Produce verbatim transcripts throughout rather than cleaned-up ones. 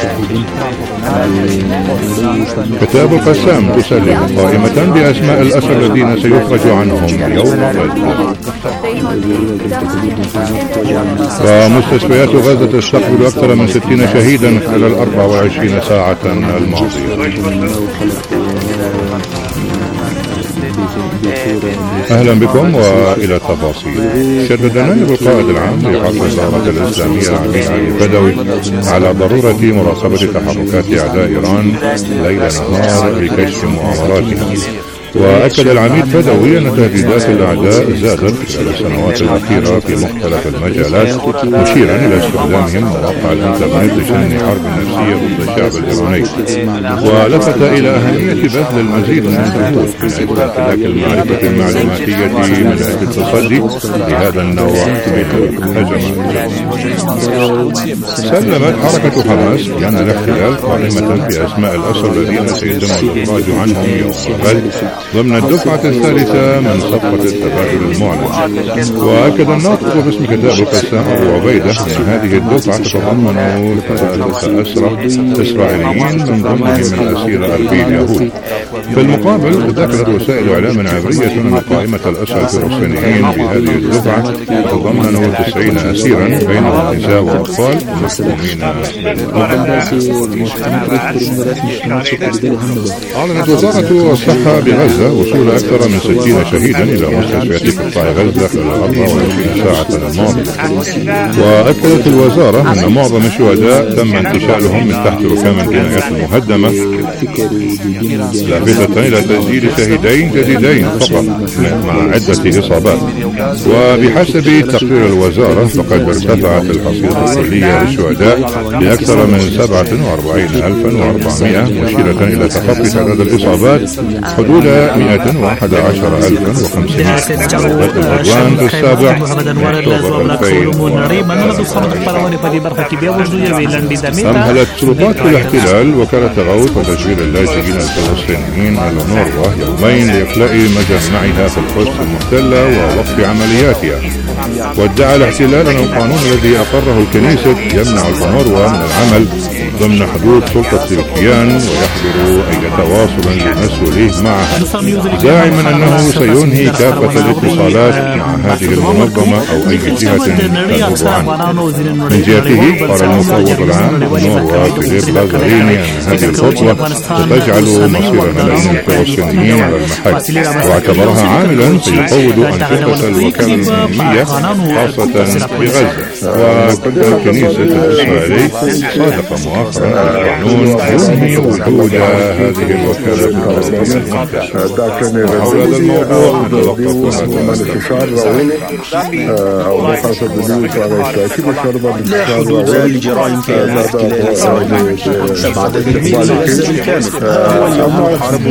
كتاب القسام تسلم قائمة بأسماء الأسر الذين سيخرج عنهم يوم غزة. ومستشفيات غزة تستقبل أكثر من ستين شهيدا خلال الأربع وعشرين ساعة الماضية. أهلا بكم وإلى التفاصيل. شدد نائب القائد العام لحركة الثورة الإسلامية العميد علي البدوي على ضرورة مراقبة تحركات أعداء إيران ليل نهار لكشف مؤامراتهم. وأكد العميد بدوي أن تهديدات الأعداء زادت خلال السنوات الأخيرة في مختلف المجالات، مشيرا إلى استخدامهم مواقع الإنترنت لشن حرب نفسية ضد الشعب الإيراني. ولفت إلى أهمية بذل المزيد من الجهود من أجل امتلاك المعرفة المعلوماتية من أجل التصدي لهذا النوع من الهجمات. سلمت حركة حماس بأن الاحتلال قائمة بأسماء الأسر الذين سيتم الإخراج عنهم يوم الغد ضمن الدفعة الثالثة من صفقة التبادل المعلن. وأكد الناطق باسم كتاب القسام أبو عبيدة أن هذه الدفعة تتضمن ثلاثة أسرى إسرائيليين من ضمنهم الأسير أربعين يهود. في المقابل ذكرت وسائل إعلام عبرية أن قائمة الأسرى الفلسطينيين في هذه الدفعة تتضمن تسعين أسيرا بينهم نساء وأطفال مسلمين. أعلنت وزارة الصحة بغزة وصول أكثر من ستين شهيدا إلى مستشفيات قطاع غزة خلال أربع وعشرين ساعة الماضية. وأكدت الوزارة أن معظم الشهداء تم انتشالهم من تحت ركام البنايات المهدمة، لافتة إلى تسجيل شهيدين جديدين فقط مع عدة إصابات. وبحسب تقرير الوزارة فقد ارتفعت الحصيلة الكلية للشهداء لأكثر من سبعة وأربعين ألفا وأربعمائة، مشيرة إلى تخطي تعداد الإصابات حدود مئة وأحد عشر ألفا وخمسمائة. العدوان في السابع من أكتوبر ألفين أمهلت سلطات الاحتلال وكالة غوث وتشغيل اللاجئين الفلسطينيين الأونروا يومين لإخلاء مجمعها في القدس المحتلة ووقف عملياتها. وادعى الاحتلال أن القانون الذي أقره الكنيسة يمنع الأونروا من العمل ضمن حدود سلطة الكيان ويحظر أي تواصل لمسؤوليه معها، زاعما أنه سينهي كافة الاتصالات مع هذه المنظمة أو أي جهة تدور عنه. من جهته قال المفوض العام للأونروا فيليب لازاريني أن هذه الخطوة ستجعل مصير ملايين الفلسطينيين على المحك، واعتبرها عاملا سيقوض أنشطة الوكالة الأممية خاصة بغزة. وقد الكنيسة الإسرائيلي صادق مؤخرا القانون ينهي وجود هذه الوكالة الأممية. حول هذا الموضوع لا حدود لجرائم كيان الاحتلال الإسرائيلي بعد تدمير غزة بالكامل. هو اليوم الحرب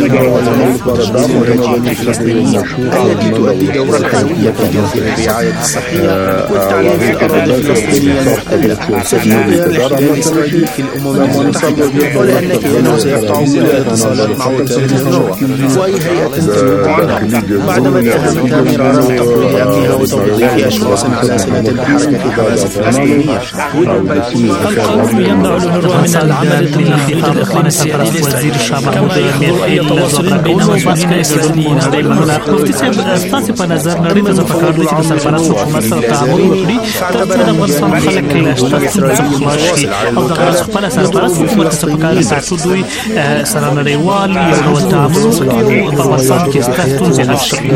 الفلسطينية التي تؤدي دورا حيويا في توفير الرعاية الصحية والتعليم في الأراضي الفلسطينية المحتلة. سيكون الاحتلال الإسرائيلي في الأمم المتحدة، ولأن كيانه سيقطع كل الاتصالات مع وكالة الأونروا وأي هيئة تنوب عنها بعدما اتهمتها مرارا بتقويض أمنها وتوظيف أشخاص على صلة بحركة حماس الفلسطينية. القانون يمنع الأونروا من العمل في حال الإقليم السياسي. وزير الشعب الأمريكي أي تواصل بين وزارة الإسرائيليين Stasi pa nazarnarima za pakardujte da salbanasu kumasar ta'amul wukri tartana barsan khalak shtatun zakhmashi أو دغرس خپل سره پرس حکومت څخه پکاره ساتودوي سره نړیوال یو تعامل وکړي په ورسره کې ستاسو ځای شي.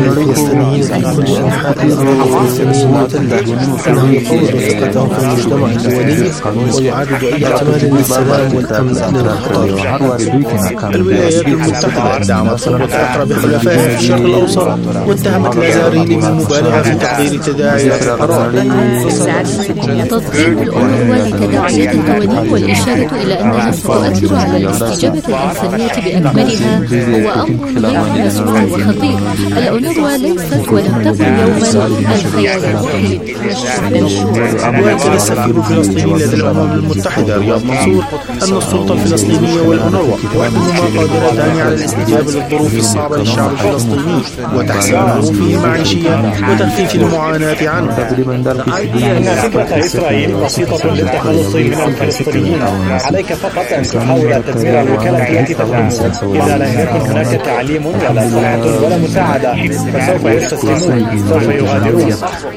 ويعدد أي اعتماد للسلام والأمن للخطر. الولايات المتحدة دعمت ثورة فترة بحلفائها في الشرق الأوسط واتهمت لازاريني بالمبالغة في تقدير تداعيات القرار. تضخيم الأونروا لتداعيات القوانين والإشارة إلى أنها ستؤثر على الاستجابة الإنسانية بأكملها هو أمر غير مسؤول وخطير. الأونروا ليست ولم تكن يوما الخيار الوحيد. وأكد السفير الفلسطيني لدى الأمم المتحدة رياض منصور أن السلطة الفلسطينية والأونروا وحدهما قادرتان على الاستجابة للظروف الصعبة للشعب الفلسطيني وتحسين ظروفه المعيشية وتخفيف المعاناة عنه. فكرة إسرائيل بسيطة للتخلص من الفلسطينيين المدينة. عليك فقط أن تحاول تدمير الوكالة التي تدعمه. إذا لم يكن هناك تعليم ولا صحة ولا مساعدة فسوف يستسلمون، سوف يغادرون.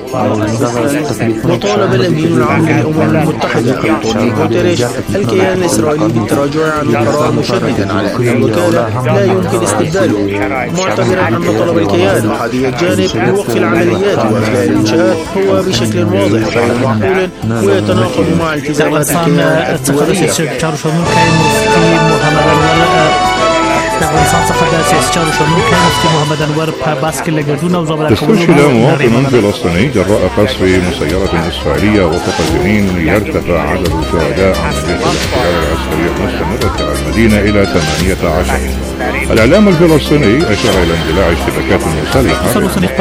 وطالب الأمين العام للأمم المتحدة أنطونيو غوتيريش الكيان الإسرائيلي بالتراجع عن القرار، مشددا على أن الوكالة لا يمكن استبداله، معتبرا أن طلب الكيان أحادي الجانب بوقف العمليات وإخلاء الإنشاءات هو بشكل واضح غير معقول ويتناقض مع التزامات الكيان الدولية. استشهد مواطن فلسطيني جراء قصف مسيرة إسرائيلية وسط جنين ليرتفع عدد شهداء عملية الاحتلال العسكري المستمرة على المدينة إلى ثمانية عشر. الإعلام الفلسطيني أشار إلى اندلاع اشتباكات مسلحة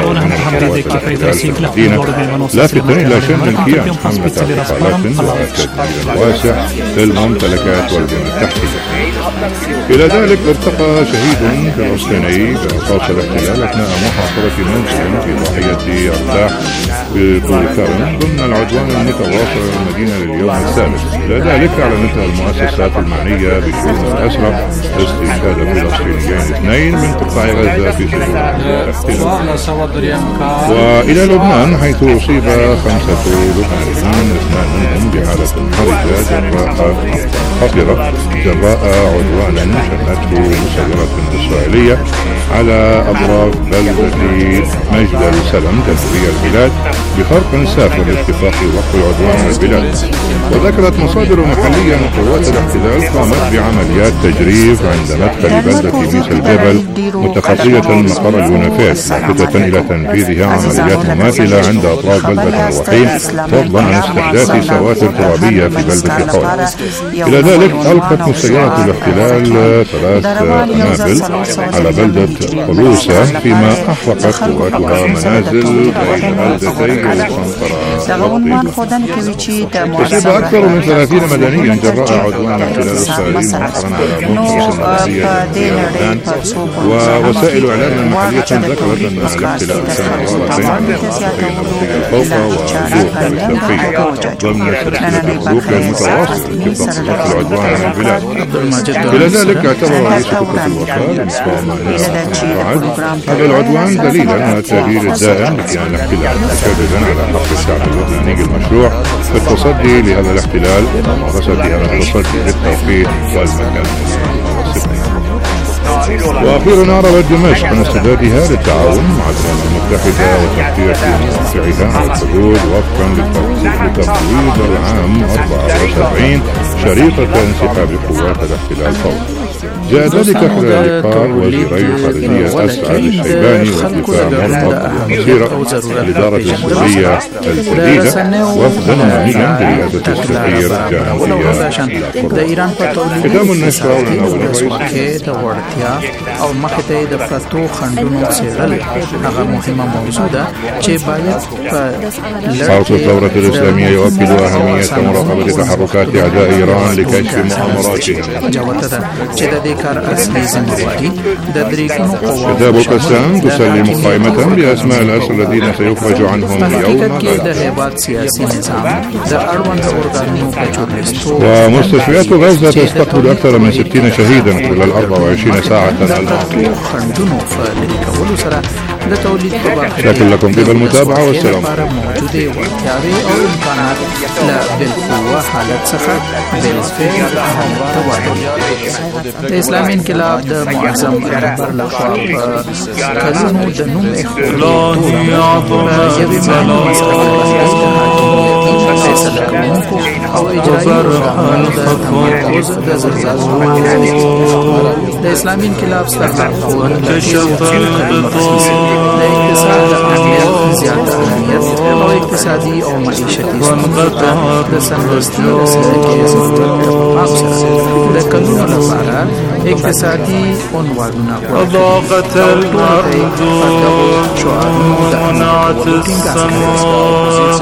لافتا إلى شن الكيان حملة اعتقالات وتدمير واسع للممتلكات والبنى التحتية. إلى ذلك ارتقى شهيد فلسطيني برصاص الاحتلال أثناء محاصرة منزل في ضاحية أرتاح بطول كرم ضمن العدوان المتواصل للمدينة لليوم الثالث. إلى ذلك أعلنت المؤسسات المعنية بشؤون الأسرى استشهاد فلسطينيين اثنين من قطاع غزة في سبيل الاحتلال. وإلى لبنان حيث أصيب خمسة لبنانيين اثنان منهم بحالة حرجة جراء خطرة جراء عدوان شنته مسيرة إسرائيلية على أطراف بلدة مجد السلم جنوبي البلاد بخرق سافر لاتفاق وقف العدوان على البلاد. وذكرت مصادر محلية أن قوات الاحتلال قامت بعمليات تجريف عند مدخل بلدة ميس الجبل متخطية مقر اليونفيس لافتة إلى تنفيذها عمليات مماثلة عند أطراف بلدة الوحيد، فضلا عن استحداث سواتر ترابية في بلدة حول. إلى ذلك ألقت مسيرة الاحتلال ثلاث قنابل على بلدة قلوسة فيما أحرقت قواتها منازل بين بلدتي القنطرة والطيبة. أصيب أكثر من ثلاثين مدنيا جراء عدوان الاحتلال الإسرائيلي مؤخرا على منطقة مركزية في لبنان. ووسائل إعلام المحلية ذكرت أن الاحتلال كان غارتين على منطقتي الفوقى وجوقة الشرقية ضمن سلسلة الخروج المتواصلة لضبط العدوان على البلاد. إلى ذلك اعتبر رئيس كتلة الوفاء مقام هذا العدوان دليلا على التغيير الدائم لكيان الاحتلال، مشددا على حق الشعب اللبناني المشروع في التصدي لهذا الاحتلال وممارستها التصدي للتوقيت والمكان. وأخيرا أعربت دمشق عن استعدادها للتعاون مع الأمم المتحدة وتغطية مواقعها على الحدود وفقا لتفويض العام أربعة وسبعين شريطة انسحاب قوات الاحتلال فورا. جاء ذلك خلال لقاء وزيري الخارجية أسعد الشيباني والدفاع مرتضى المصيرة الإدارة السرية الجديدة وفدا معنيا برئاسة السفير جانبيا. ختام النشرة والعناوين الرئيسية او مخته د پرتو خندونو سیرل هغه مهمه موضوع ده چې باید صوت الثورة الإسلامية يؤكد أهمية مراقبة تحركات أعداء إيران لكشف مؤامراتهم. كتاب القسام تسلم قائمة بأسماء الأسر الذين سيخرج عنهم يوم ومستشفيات غزة تستقبل أكثر من ستين شهيدا خلال أربع وعشرين ساعة الماضية. شكرا لكم طيب المتابعة والسلام. د اسلامي انقلاب د معظم رهبر لخوا کلونو د نوم اخلاق یوې مهمې مسله او اجرایي د زلزلو د اسلامي انقلاب ستاسو د اقتصاد اهمیت زیات اهمیت او اقتصادي او معیشتي ستونزې د سمدستي رسیدګۍ د کلونو لپاره اقتصادي عنوانونه وضاقت الأرض ومنعت السماء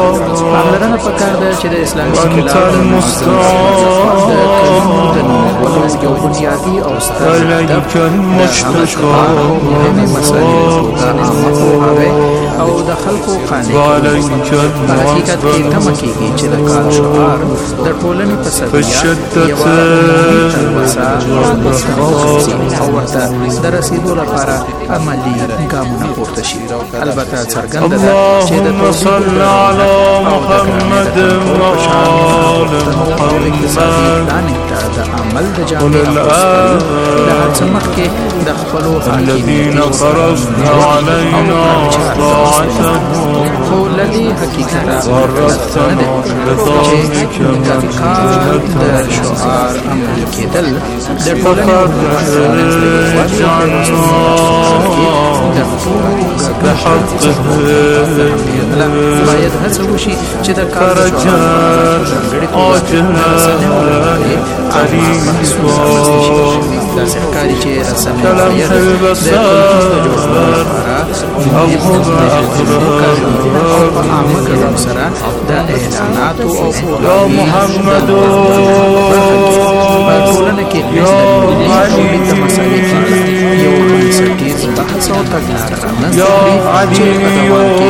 پاملرنه پکار ده چې د اسلامي انقلاب د کلونو د یو بنیادي او ستر إليك المشتكى مهمې مسلې د عامه پوهاوی او د خلکو قانع وعليك په حقیقت کې تمه کېږي چې د کار شعار د ټولنې په سویه یوه تلوسه او ورته د رسیدو لپاره عملي ګامونه پورته شي. البته څرګنده ده چې د اللهم صل على محمد وآل محمد د عمل د جامع د هر څه مخکې د خپلو الذين فرضنا علينا طاعتهم خو لدې حقیقت ورثنا بطاعتك من د شعار عملي کېدل د ټولنې بحقه باید هڅه وشي چې د کار دا سرکاري چې رسنۍ باید د عامه ګډون سره د اعلاناتو او محمد په ټولنه کې د مسایلو یو بنسټیز بحث او تګلاره رامنځته کړي چې په دوام کې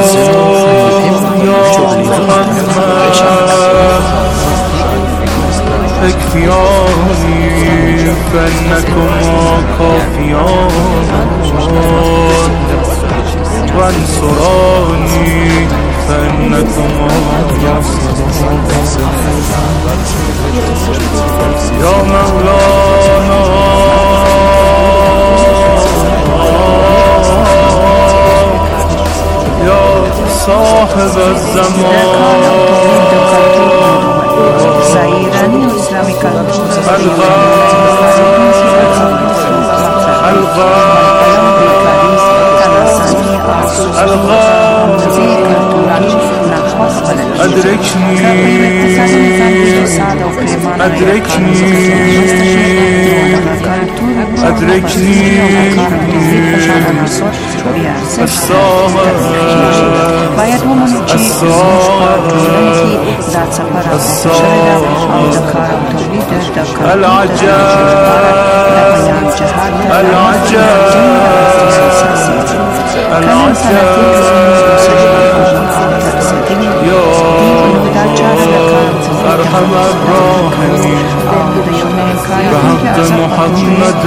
اكفياني فإنكم كافيان وانصراني فإنكم ناصرون يا مولانا يا صاحب الزمان أدركني أدركني أدركني الصاحب العجاب أرحم الراحمين بحق محمد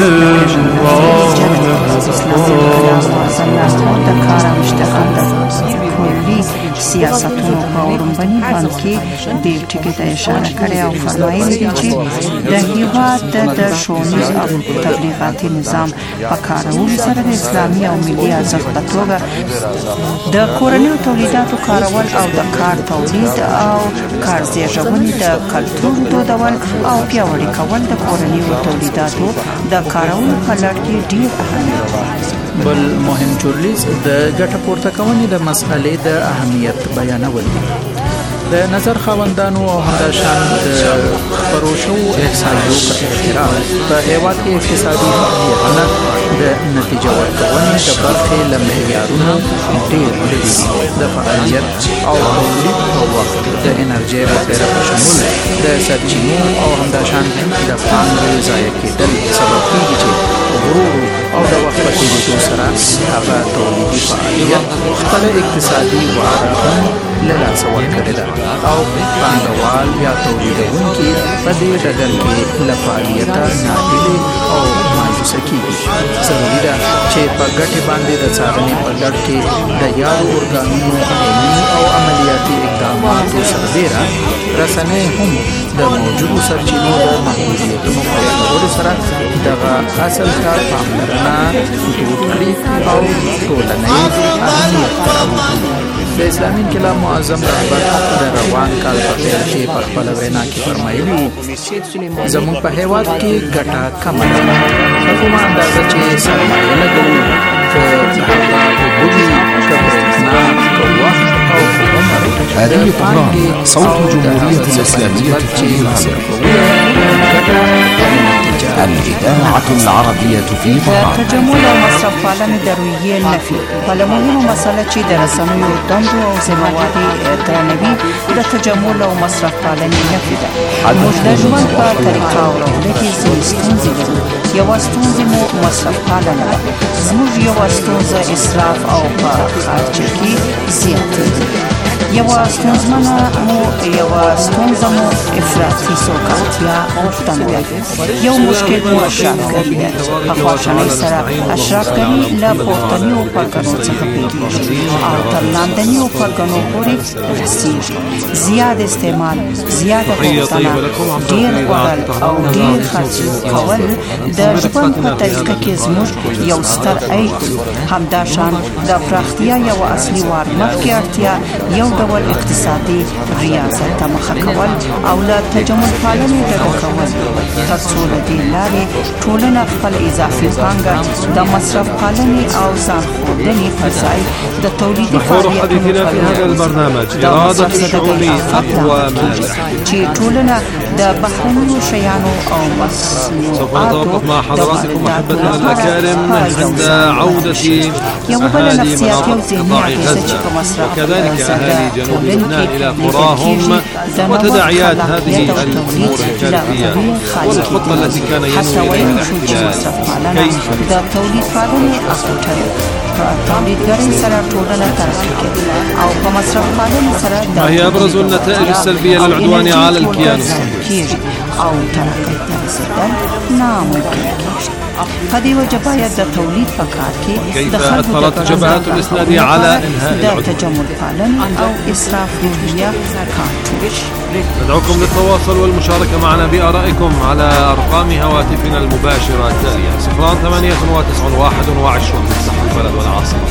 سیاستونو په اورنبني باندې کې د ټکی ته اشاره کړې او فرمایلي دي چې د هیواد د ښوونیز او تبلیغاتي نظام په کارولو سره د اسلامي او ملي ارزښت په توګه د کورنیو تولیداتو کارول او د کار تولید او کار زیږونې د کلتور دودول او پیاوړي کول د کورنیو تولیداتو د کارولو په لړ کې ډېر اهمیت لري. بل مهم چورلیز د ګټه پورته کونې د مسئلې د اهمیت بیانول دي. د نظر خاوندانو او همداشان د خپرو شوو احصایو په اعتراف په هېواد کې اقتصادي فعالیتونه د نتیجه ورکونې د برخې له معیارونو ډېر لرې دي. د فعالیت او تولید په وخت د انرژۍ وغیره په شمول د سرچینو او همداشان د پانګې ضایع کېدل سبب کېږي چې ورو او د وخت په تېرېدو سره هغه تولیدي فعالیت خپله اقتصادي واره هم له لاسه ورکړې ده او پانګوال یا تولیدونکي په دې ډګر کې له فعالیته ناهیلې او مایوسه کېږي. ضروري ده چې په ګټې باندې د څارنې په لړ کې د یادو ارګانونو علمي او عملیاتي اقداماتو سربیره رسنۍ هم د موجودو سرچینو د محدودیتونو په یادولو سره دغه اصل ته پاملرنه دود کړي او ټولنیز اهمیت ته راوبولي. د اسلامي انقلاب معظم رهبر د روان کال په پیل کې په خپله وینا کې فرمایلي وو زموږ په هېواد کې ګټه کمه ده. په کومه اندازه چې سرمایه لګوو که هغه اوبه وي که برېښنا که وخت او که عمر هذه طهران صوت الجمهورية الإسلامية في الهند. الإذاعة العربية في طهران. تجمل او مصرف پالنې د روحیې نفي بله مهمه مسله چې د رسنیو دندو او ذمهواري درنوي د تجمل او مصرف پالنې نفي ده. موږ د ژوند په طریقه او روله کې ځینې ستونزې لرو. یوه ستونزه مو مصرف پالنه ده. زموږ یوه ستونزه اسراف او په خرچه کې زیاتېږي. یوه ستونزمنه مو یوه ستونزه مو افراطي سوکالتیا غوښتنه ده. یو مشکل مو اشرافګري ده. په خواشنۍ سره اشرافګري له پورتنیو پرګنو څخه پیلېږي او تر لاندنیو پرګنو پورې رسېږي. زیات استعمال، زیاته غوښتنه، ډېر خوړل او ډېر خرڅ کول د ژوند په طریقه کې زموږ یو ستر عیب دی. همداشان د پراختیا یوه اصلي وار مخکې اړتیا یو ډول اقتصادي ریاضت ته مخه کول او له تجمل پالنې ډډه کول تر څو له دې لارې ټولنه خپل اضافي پانګه د مصرف پالنې او ځان ښودنې پر ځای د تولیدي فعالیتونو د مسلسله اقوى چې ټولنه د بهرنیو شیانو او مصنوعاتو مع حضراتكم أحبتنا الأكارم عند عودة أهالي مناطق قطاع غزة وكذلك أهالي جنوب لبنان إلى قراهم وتداعيات هذه الأمور الكارثية والخطة التي كان ينوي إليها الاحتلال كيف ما هي أبرز النتائج السلبية للعدوان على الكيان الصهيوني؟ فدې وجه باید د تولید په کار کې د خلکو د جبهات الاسناد على انهاء العدوان د تجمل پالنې او اسراف روحیه کنټرول. ندعوكم للتواصل والمشاركة معنا بآرائكم على أرقام هواتفنا المباشرة التالية صفر ثمانية تسعة واحد وعشرون مفتاح البلد والعاصمة.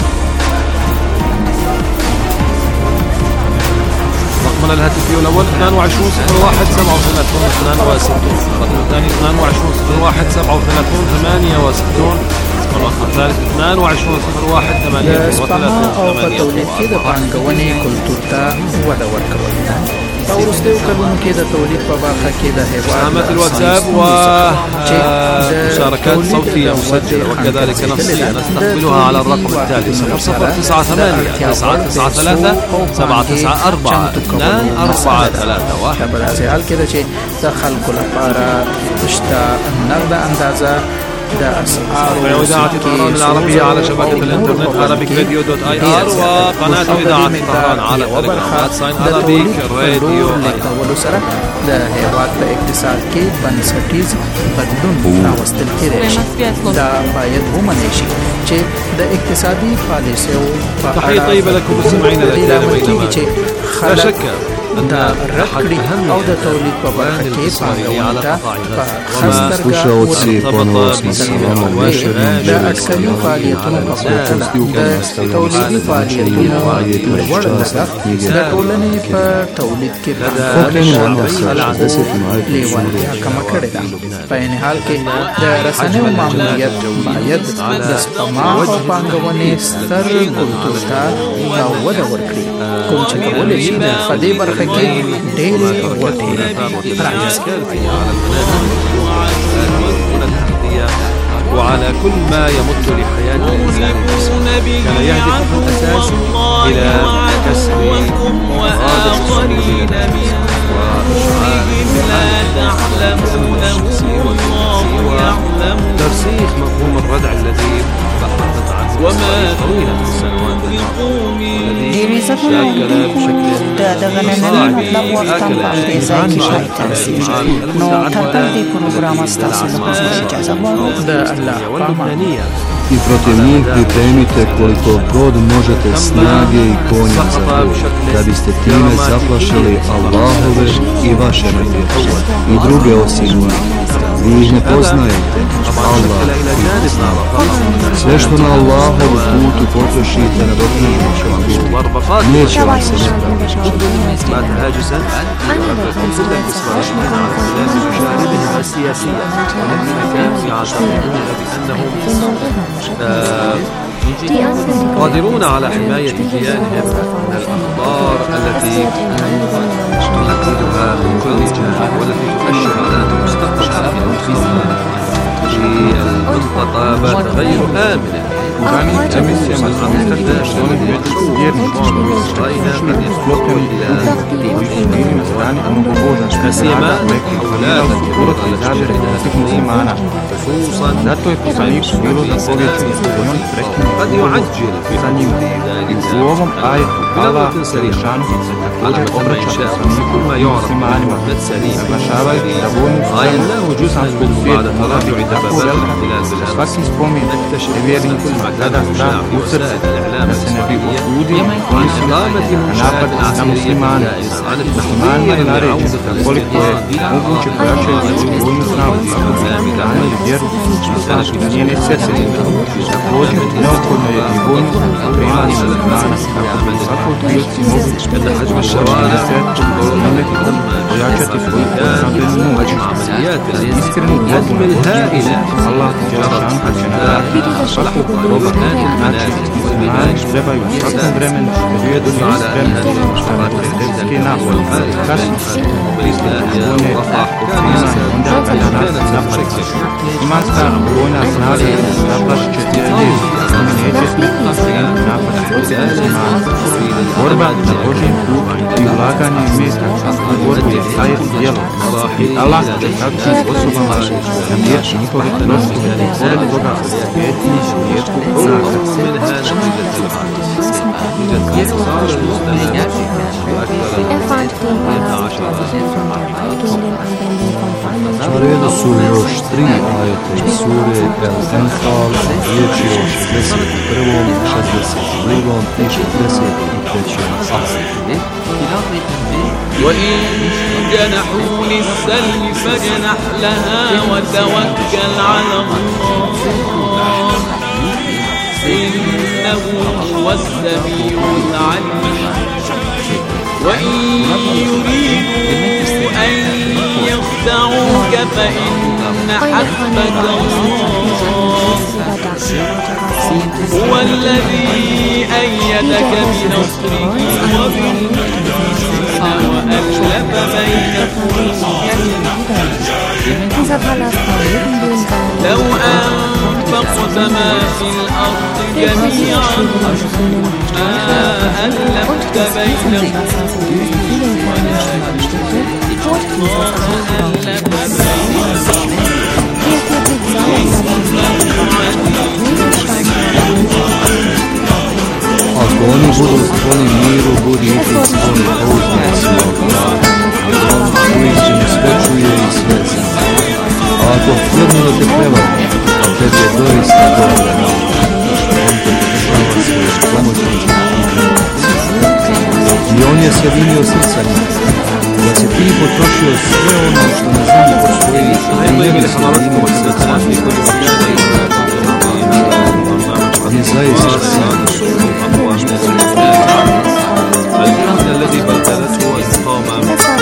رقمنا الهاتفي الأول اثنان وعشرون صفر واحد سبعة وثلاثون اثنان وستون. الرقم الثاني اثنان وعشرون صفر واحد سبعة وثلاثون ثمانية وستون. الرقم الثالث اثنان وعشرون صفر واحد ثمانية وثلاثون ثمانية وستون. وروستیو کلونو کې د تولید په برخه کې د هیواد الواتساب ومشاركات صوتية مسجلة وكذلك نصية نستقبلها على الرقم التالي صفر صفر تسعة ثمانية تسعة تسعة ثلاثة سبعة تسعة أربعة اثنان أربعة ثلاثة واحد. حال کې چې د خلکو لپاره شته نقده اندازه وإذاعة طهران العربية على شبكة الإنترنت عربيك راديو دوت آي آر وقناة إذاعة طهران على تليجرام ساين عربيك راديو د هیواد په اقتصاد کې بنسټیز بدلون راوستل کېږي. دا باید ومنل شي چې د اقتصادي پالیسیو په اړه تحية طيبة لكم مستمعينا الأكارم بينما لا شك د رکړې او د تولید په برخه کې پانګونه ته په خاص د اټکلي فعالیتونو په پرتله د تولیدي فعالیتونو لوړ لګښت د ټولنې په تولید کې لیوالتیا کمه کړې ده. په عین حال کې د رسنیو ماموریت باید د سپما او پانګونې ستر کلتور ته وده ورکړي کوم چې کولی شي په دې برخه وعلى كل ما يمت لحياة الإنسان كان يهدف في الأساس إلى كسر إرادة الصمود وترسيخ مفهوم الردع الذي تحدث عنه وما طويلة السنوات ډېری ځایونه د دغه ننني مطلب وخت هم په همدې ځای کې پای ته رسېږي. نو تر دې پروګرام ستاسو له حضور اجازه غواړو. د الله په امان. I protiv njih pripremite koliko god možete snage i konja za boj, da biste time zaplašili Allahove i vaše neprijatelje i druge osim njih. Vi ih ne poznajete, Allah ih poznava. Sve što na Allahovu putu potrošite na doprinu će vam biti. Neće vam se nepraviti. قادرون على حماية كيانهم من الأخطار التي تهددها من كل جانب والتي تؤشر على مستقبل المنطقة بات غير آمنة. Danim emisijama zamislite što oni već vjernici رأينا قد يخلقوا إلى bili na strani mnogobožačka سيما لا urod i zabire posebnog imana. Zato je poslaniku bilo zapovjeđeno da on prekine sa njima. I u ovom ajetu Allah Đelešanu se također obraća poslaniku i muslimanima, naglašavajući da vojnu spremu islamskog svijeta mora biti tako velika da svaki spomin te vjernicima zada strah u srce, da se ne bi osudio na napad na muslimane. Muslimanima je naređeno da koliko je moguće pojačaju svoju vojnu snagu, danu i vjeru na njene srce. Također, neophodno je i vojnu opremanje muslimana kako bi u svakoj prilici mogli počinjene sreće pojačati svoju odbrambenu moć. Iskrenu potpunu odbranu Allah Đelešanu će nagraditi svakog roba. Znači, muslimani trebaju u svakom vremenu periodu biti spremni na neprijateljske napade. Kasno, vojne oprimanje onda kada nas napadne. Muslimanska vojna snaga naplašit će ciljeve, oni neće smjeti napad protiv muslimana. Borba na Božjem putu i ulaganje mjesta u borbu je sajt djelo. I Allah će takvim osobama namijeći njihove troškove i pored toga osvijeti svijetu snaga. Na redu su još tri ajete iz sure El-Anfal, riječi o šezdeset prvom, šezdeset drugom i šezdeset trećem ajetu. وإن جنحوا للسلم فاجنح لها وتوكل على الله إنه هو السميع العليم وإن يريدوا أن يخدعوك فإن حسبك الله هو الذي أيدك بنصره وبالمؤمنين وألف بين قلوبهم لو أنفقت ما في الأرض جميعا ما ألفت بين قلوبهم ولكن Ako oni budu skloni miru, budi i ti skloni pouzdani on uvijek će sve čuje i sve zna. A ako htjedno da te prevari, a tebi je doista dovoljan, on te podržava svoje pomoćničke i on je sjedinio srca njih, da si ti potrošio sve ono što na zemlji postoji i ne bi se imao srca i zaista sam الحزن الذي بدلته إقامة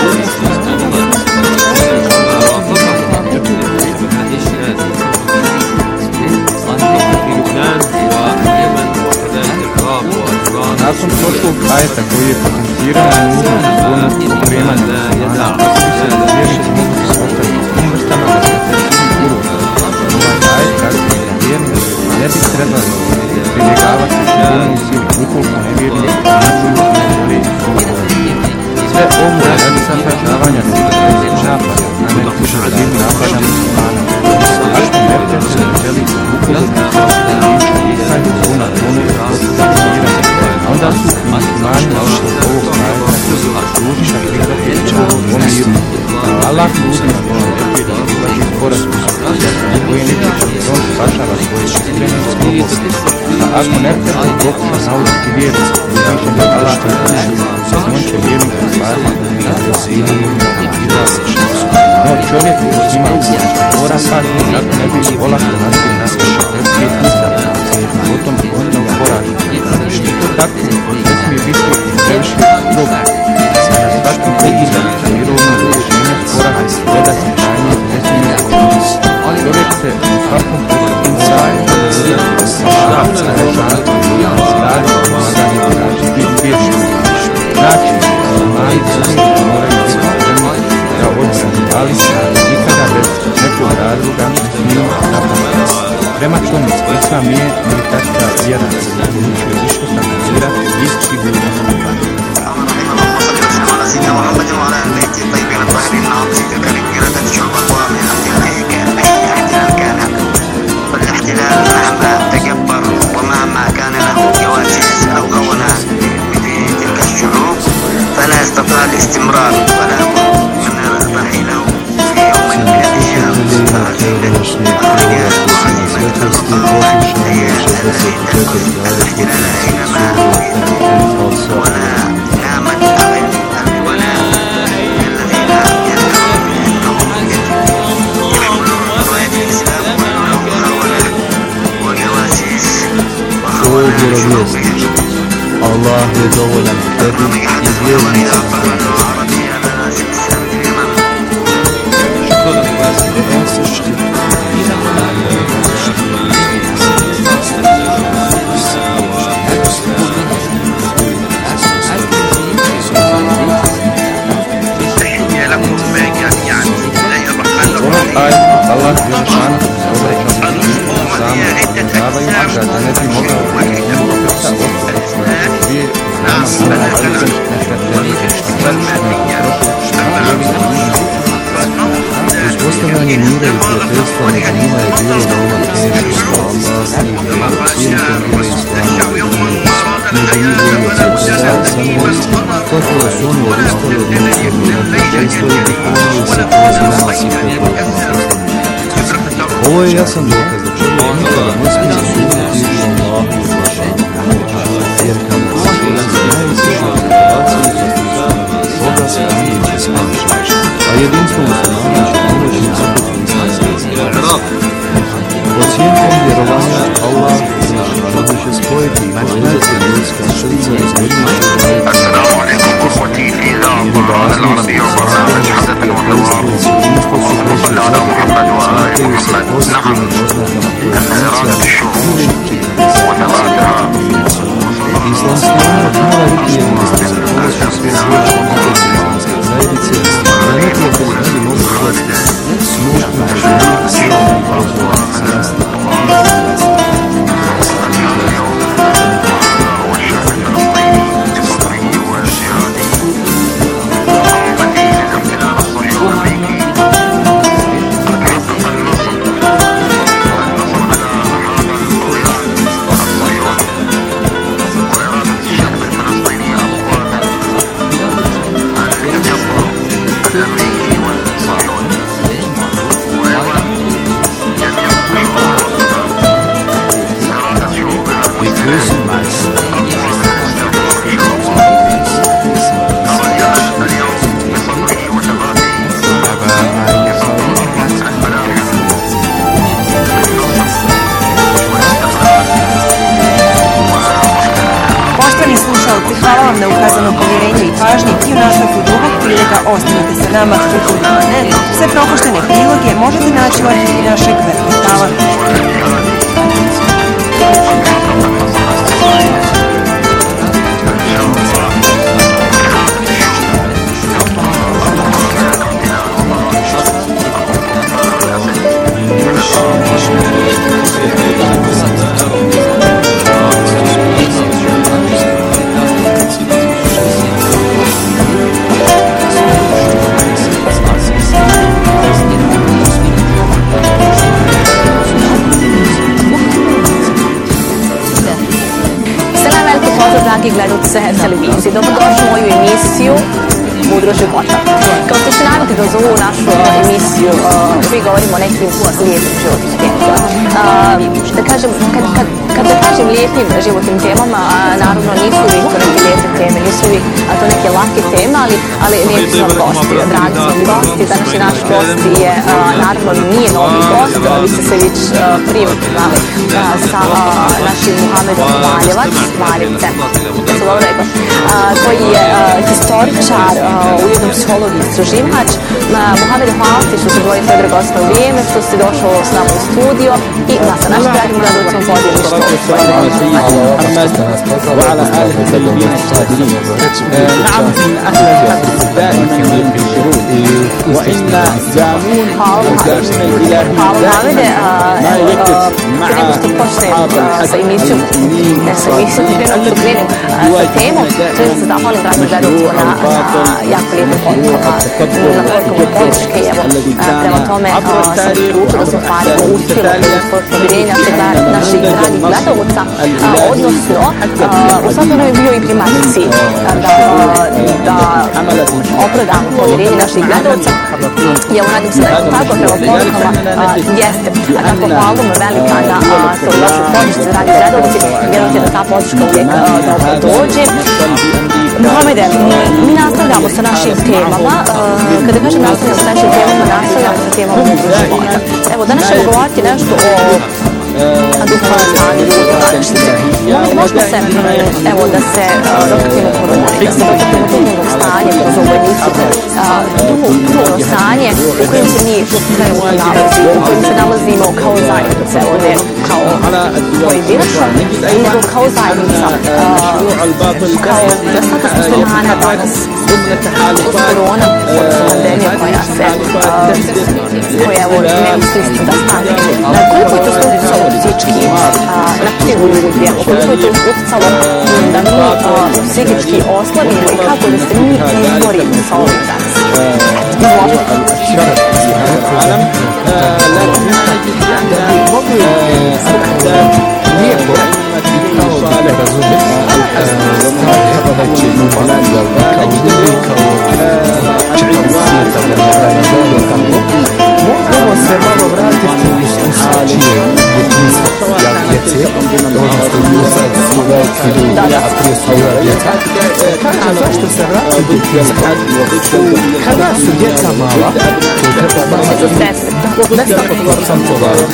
Nakon prošlog ajeta koji je potencirao nužnost vojnog opremanja muslimana, se vjernici mogu ispostaviti svim vrstama da se predsjedni uruka. Ovaj ajet kaže da vjernici ne bi trebali pribjegavati vojnoj sili ukoliko nevjernici nađuju ne želi drugo. Sve ovo je radi sapražavanja neprijateljskih napada na neprijateljskih napada muslimana. Ako neprijatelj ne želi ukoliko istaju vojna vojnog protiv onda su muslimani na osnovu ovog ajeta dužni da prihvate načelo o miru. Allah ljudi na tome neprijatelj izlaži sporazum u koji neprijatelj on spašava svoje iskrene slobode. A ako neprijatelj pokuša nauditi vjernicu, uzvišen je Allah na tome, on će vjernicu spasiti na sili i različnosti. No čovjek musliman mora paziti kako ne bi olako nasili na šehrvatske ustave, potom odnog poražiti. Isto tako, ne smije biti previše strog. Na svakom pogledu mirovno rješenje spora gleda se krajnje desnije odnosi. Čovjek se u svakom pogledu zajedno uvijek Allah na rešanku i stari pomaganje tražiti uspješno. Znači, mali uvijek moraju biti spremni da odbrani, ali nikada bez nekog razloga nije napadati. Prema tome, islam nije militarska vjera, odlučuje više organizirati i sigurnost u Hrvatskoj. فلا يستطيع الاستمرار ولا بد من رحيله في يوم من الايام الاحتلال حينما ولا نامت ولا الذين يدعون انهم يحملون رايه الاسلام ومحاوله وجواسيس وخونه. Allah je dovoljan tebi i vjernicima. Allah Jelšanu obraćam samo davaju da ne bi mogao uspostavljanje mira i prijateljstva među njima je bilo veoma teško, Allah ih je svijetom ili islamu među njihovim prijateljstva samosti, tako da su oni odustali od njihovog prijateljstva i pripunili se pozivom i preporukom. Ovo je jasan dokaz da čovjek nikada ne smije suditi u Allahu i Žešanu, jer kada se ulazi najviše u situaciju Boga se neće smanjiti, a jedinstvo muslimana će pomoći nakupi islamske. Ocijenkom vjerovanja Allah Žešanu će spojiti i povezati ljudska srca iz jedničeg Assalamu alaikum uhvati fi idhaa Qur'an al-Arabi wa barnamij Hadat al-Muhawar Allahumma salli ala Muhammad wa ali Muhammad. Na'am, anna iradat al-shu'ub wa thabataha Islamski umar mora biti jedinstven za pomoću svih zviječnika islamske zajednice, da neprijatelji ne bi mogli stvoriti smutnu među njih silom i razvojem sredstva. Hvala vam na ukazano povjerenje i pažnje i u nastavku drugog priloga ostanite sa nama u Kultura net. Sve propuštene priloge možete naći u arhivi našeg web portala. Dragi gledalci Seher televizije, dobrodošli u moju emisiju Mudrost života. Kao što ste navikli da za ovu našu emisiju uvijek govorimo o nekim lijepim životnim temama. Da kažem, kad, kad, kad da kažem lijepim životnim temama, naravno nisu uvijek to neke lijepe teme, nisu uvijek to neke lake teme, ali, ali lijepi smo gosti, dragi smo gosti. Današnji naš gost je, naravno, nije novi gost, vi ste se već prije upoznali sa našim Muhamedom Valjevac, Valjevcem, koji je historičar, ujedno psiholog i istraživač, Mohamede, hvala ti što si dvoji sve dragocno vrijeme, što si došao s nama u studio i nas sa našim dragim gledalcima podijeli što وعلى آله الطيبين الطاهرين. نعم من أهل القدر دائما ينتشرون وإن جامون جامون الإلهي ما يقف مع أصحاب الحسن المؤمنين الصالحين الذين يواجهون دائما المشروع الباطل والتكبر الذي كان عبر التاريخ متتاليا naših dragih gledalaca, odnosno u svakom je bio i primarni cilj da opravdamo povjerenje naših gledalaca. Ja nadam se da je tako prema porukama jeste tako hvalom velika da ste u vašoj podršci za dragi gledalci. Vjerujte da ta podrška uvijek dobro dođe. Mohamede, mi nastavljamo sa našim temama. Kada kažem nastavljamo sa našim temama, nastavljamo sa temama života. Evo, danas ćemo govoriti nešto o duhovnom stanju današnjice. Možda se, evo, da se dotaknemo korone, da se dotaknemo duhovnog stanja kroz ovu emisiju, duhovno stanje u kojem se mi trenutno nalazimo, u kojem se nalazimo kao zajednice, ovdje kao pojedinačno, nego kao zajednica, kao da svaka muslimana danas uz korona, odnosno pandemija koja se, koja evo ne misli da stane. Koliko je to utjecalo psihički na psihu ljudi, koliko je to utjecalo da mi psihički oslabimo i kako da se mi izborimo sa ovim danas? Lijepo kao da razumije da će ljubavno kao ljudi, kao čitav svijeta da je dobro kako možemo se malo vratiti u iskusačije djetinjstva jak djece, odnosno sad su veliki ljudi, a prije su bila djeca. Kaže, zašto se vrati djetinjstva? Kada su djeca mala, to treba mama ne znam sam to dao.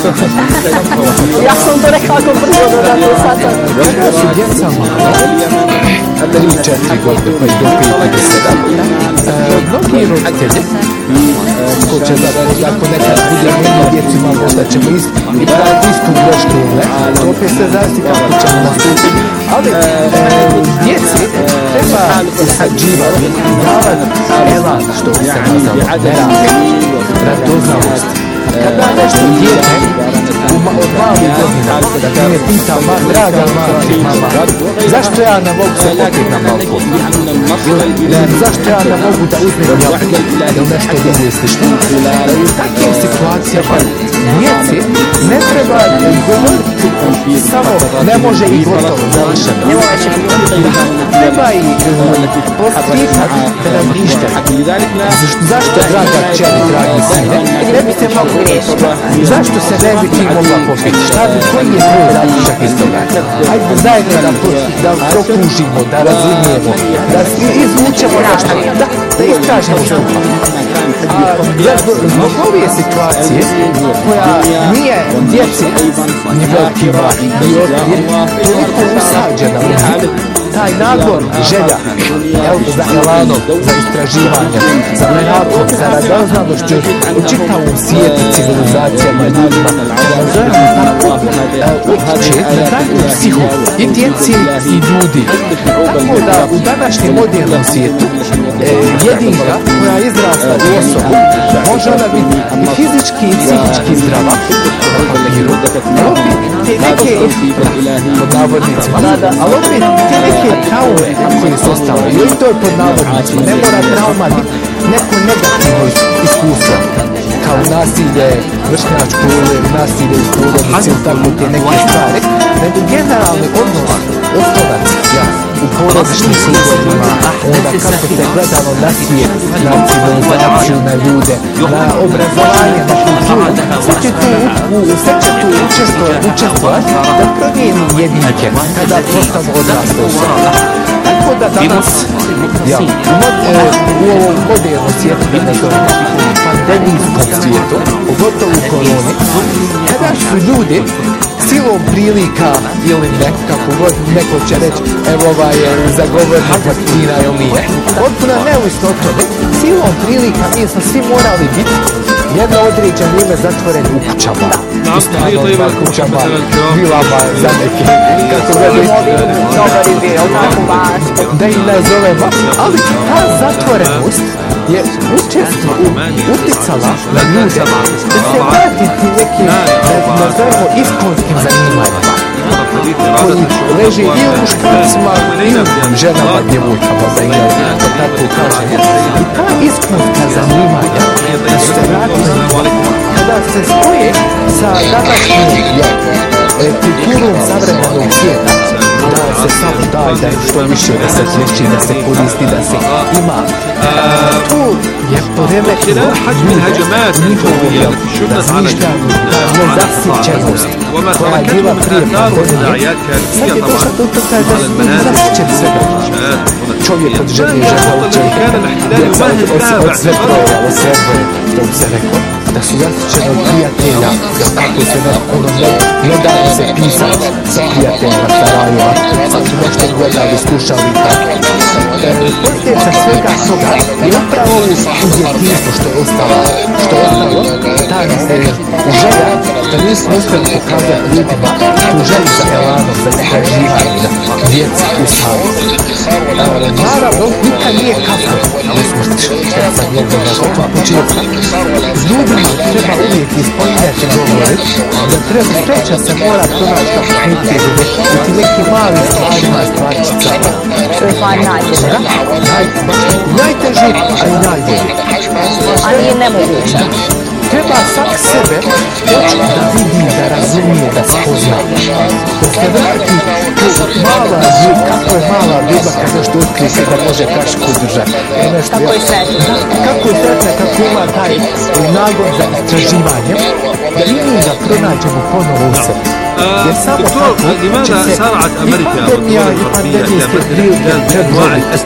Ja sam to rekao kako prvo da to sad sam. Kada su djeca mala, tri četiri godine pa i do pet ili sedam, mnogi roditelji ko će da ako nekad bude meni djecima možda ćemo imati istu grešku ili ne, to opet se zavisi kako ćemo nastupiti, ali djeci treba usađivati, davati elan što bi se nazvalo, radoznalost. Kada nešto dijete od malih godina, da te me pita, ma draga mama, zašto ja ne mogu se popiti na balkon? Ili zašto ja ne mogu da uzmem jabuku ili nešto drugo i slično? U takvim situacijama djeci ne treba govoriti samo ne može i gotovo, završeno. Treba i posticati da razmišljati. Zašto, draga kćeri, dragi sine, ne bi se mogli riješiti? Zašto se ne bi ti mogla popiti? Šta bi, koji je tvoj razmišljak iz toga? Hajde zajedno da, da prokužimo, da razumijemo, da izvučemo nešto, da, da istražimo skupa. A zbog ove situacije koja nije djeci ni velikima ni okvir toliko usađena u njih, taj nagor želja za elanom, za istraživanjem, za merakom, za radoznalošću u čitavom svijetu, civilizacijama i ljudima, zovemo tako, utječe na takvu psihu i djeci i ljudi. Tako da u današnjem modernom svijetu jedinka koja je izrasla u osobu može ona biti i fizički i psihički zdrava na papiru, ali opet te neke, pod navodnicima, ali opet te neke traume koje su ostale, i to je pod navodnicima, ne mora trauma biti neko negativno iskustvo, kao nasilje, vršnjačko ili nasilje u porodici ili tako te neke stvari, nego generalni odnos, osnovac, ja, u porodičnim sustavima, onda kako se gledalo na svijet, na civilizaciju, na ljude, na obrazovanje, na kulturu, sve će tu, sve će tu učestvovati da promijeni jedinke kada postanu odrasle osobe. Tako da danas, ja, u ovom modernom svijetu, pandemijskom svijetu, pogotovo u koroni, kada su ljudi silom prilika ili nekako god neko će reći evo ovaj je zagovornik vakcina ili nije. Potpuno neovisno o tome, silom prilika mi smo svi morali biti jedno određeno vrijeme zatvoreni u kućama. U stanovima, kućama, vilama, za neke, kako gledaju, da ih nazovemo, ali ta zatvorenost je učestvo uticala na ljude da se vratiti nekim, nazovemo, iskonskim zanimanjima koji leži i u muškarcima i u ženama, djevojkama, da ih tako kažem. I ta iskonska zanimanja da su se vratili kada se spoje sa današnjim kulturom savremenog svijeta, da se samo daj, da je što više, da se kreći, da se koristi, da se ima. To je poremetilo ljude u njihovom razmišljanju, nezasićenost koja je bila prije pandemije. Sad je došla do toga da su nezasićeni svega. Čovjek od žene i žena od čovjeka, djeca od sve broja, od sve broje, što bi se rekao. Da su zasićeni od prijatelja, da kako se ne, ono ne, ne daje se pisati sa prijateljima, sa rajeva, sad su nešto gledali, slušali i tako. Posljedica svega toga je upravo u djetinjstvu što je ostalo, što je ostalo, ta želja da nismo uspjeli pokazati ljudima tu želju za elanom, za istraživanje, djeci u savu. Naravno, nikad nije kako, ne smo kada sam jedno na tom početku. S ljudima treba uvijek ispominjati govore, da treba sreća se mora pronaći kako neke ljude u ti nekim malim stvarima i stvarčicama. To je stvar najteže, da? Najteže, a i najbolje. A nije nemoguće. Treba svak sebe početi da vidi, da razumije, da spozna. Da se vrati mala ljuba, kako je mala ljuba kad nešto otkrije se da može kašku držati. Kako je sretna. Kako je sretna, kako ima taj nagon za istraživanje, da i mi da pronađemo ponovo u sebi. Jer samo tako će se i pandemija i pandemijske prilike predvoditi.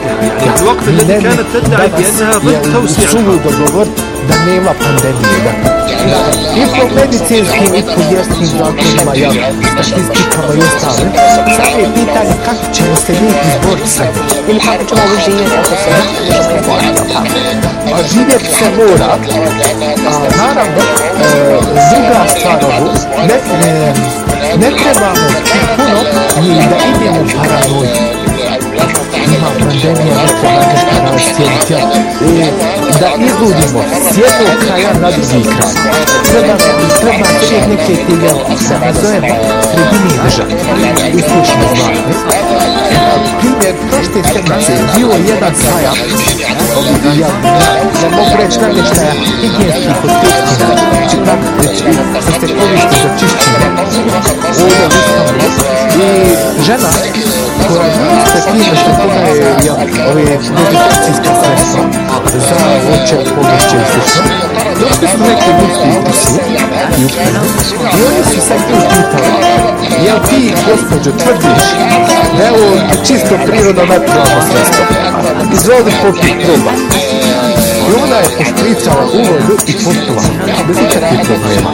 Danas je suludo govoriti da nema pandemije, da. I po medicinskim i po vjerskim zakonima, ja, statistikama i ostalim, sad je pitanje kako ćemo se mi izboriti sa njim. Ili kako ćemo ovo živjeti ako se ne izboriti, tako? A živjeti se mora, a naravno, e, druga stvar ovo, ne, ne, ne trebamo puno ni da idemo u paranoju. Ima pandemija, ne treba nešto razcijeliti, e, da izludimo s jednog kraja na drugi kraj. Treba, treba uvijek neke tijela, da nazovemo sredini države, uspješno zvane. Primjer, prošle sedmice je bio jedan sajam, ja ne mogu reći namještaja higijenskih hostetskih načina, već da se koristi za čišćenje ovdje u Istanbulu. I žena koja je perspektivna što toga je ove dezinfekcijska sredstva za voće, povrće i slično. Došli su neke ljudski ukusi i upljeni i oni su sad tu pitali, jel ti, gospođo, tvrdiš da je ovo čisto prirodno naturalno sredstvo? Izvoli popit, proba. I ona je pošpricala u vodu i popila, bez ikakvih problema.